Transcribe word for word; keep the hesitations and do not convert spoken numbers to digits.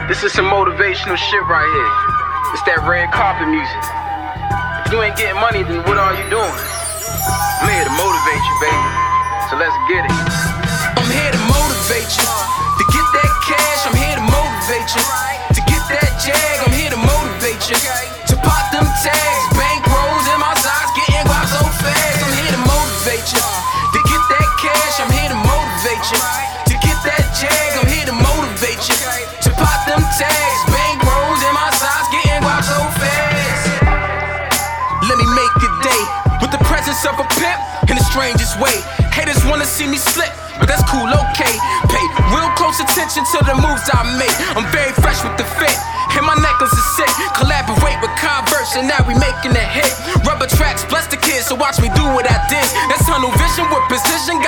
This is some motivational shit right here. It's that red carpet music. If you ain't getting money, then what are you doing? I'm here to motivate you, baby. So let's get it. I'm here to motivate you. To get that cash, I'm here to motivate you. To get that jag, I'm here to motivate you. To pop them tags, bank rolls in my socks, getting guap so fast. I'm here to motivate you. To get that cash, I'm here to motivate you. To get that jag, I'm here to motivate you. To pop them tags, bank rolls in my socks, getting guap so fast. Let me make your day with the presence of a pimp in the strangest way. Haters wanna see me slip, but that's cool, okay. Pay real close attention to the moves I make. I'm very fresh with the fit, and my necklace is sick. Collaborate with Converse, and now we making a hit. Rubber tracks, bless the kids, so watch me do what I did. That's tunnel vision with precision.